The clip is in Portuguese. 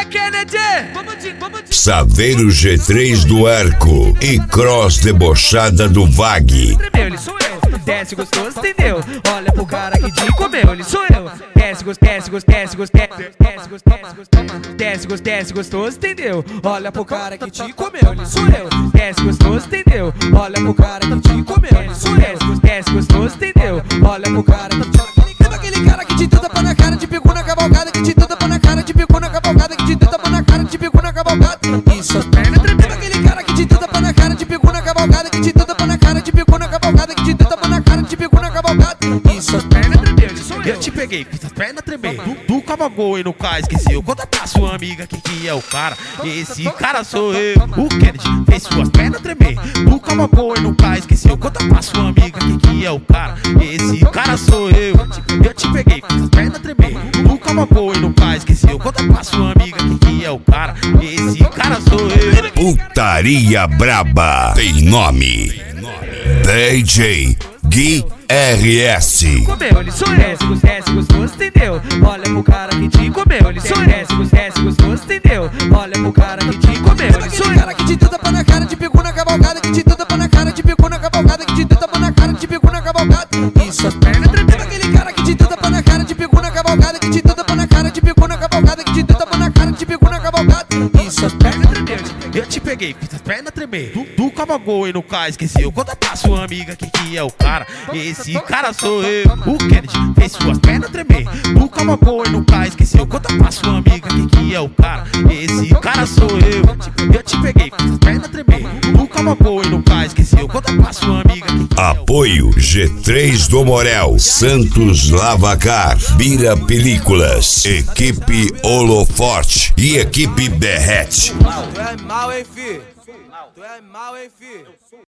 Kennedy! Saveiro G3 do Arco e Cross debochada do Vag. Ele sou eu. Desce gostoso, entendeu? Olha pro cara que te comeu, ele sou eu. Desce gostoso, entendeu? Olha pro cara que te comeu, ele sou eu. Desce gostoso, entendeu? Olha pro cara que te comeu, ele sou eu. Desce gostoso, entendeu? Olha pro cara que te... Aquele cara que te tapa na cara, te pegou na cavalgada, que te tapa na cara, te pegou na cavalgada, que te tapa na cara, te pegou na cavalgada. Isso, perna tremenda. Aquele cara que te tapa na cara, te pegou na cavalgada, que te tapa na cara, te pegou na cavalgada, que te tapa na cara, te pegou na cavalgada. Isso, perna tremenda. Eu te peguei, fiz as pernas tremer. Tu cavalgou e no cais esqueceu. Conta pra sua amiga que é o cara. Esse cara sou eu. O Kennedy fez suas pernas tremer. Tu cavalgou e no cais esqueceu. Conta pra sua amiga que é o cara. Esse cara sou eu. Eu te peguei, fiz as pernas tremer. Tu cavalgou e no cais esqueceu. Conta pra sua amiga que é o cara. Esse cara sou eu. Putaria braba tem nome. DJ Gui RS. Comeu, ele sou eu. Desce gostoso, entendeu? Olha pro cara que te comeu, ele sou eu. Desce gostoso, entendeu? Olha pro cara que te comeu, ele sou eu. Aquele cara que te tapa na cara, te pegou na cavalgada, que te tapa na cara, te pegou na cavalgada, que te tapa na cara, te pegou na cavalgada. Isso, perna tremenda. Aquele cara que te tapa na cara, te pegou na cavalgada, que te tapa na cara, te pegou na cavalgada, que te tapa na cara, te pegou na cavalgada. Isso, perna tremenda. Eu te peguei, fiz as pernas tremer. Tu cavalgou e no cais esqueceu. Conta pra sua amiga que é o cara. Esse cara sou eu. O Kennedy fez suas pernas tremer. Tu cavalgou e no cais esqueceu. Conta pra sua amiga que é o cara. Esse cara sou eu. Eu te peguei, fiz as pernas tremer. Tu cavalgou e no cais esqueceu. Conta pra sua amiga Apoio G3 do Morel, Santos Lavacar, Bira Películas, Equipe Holoforte e Equipe Berrete. Tu é mal, hein, fi? Tu é mal, hein, fi?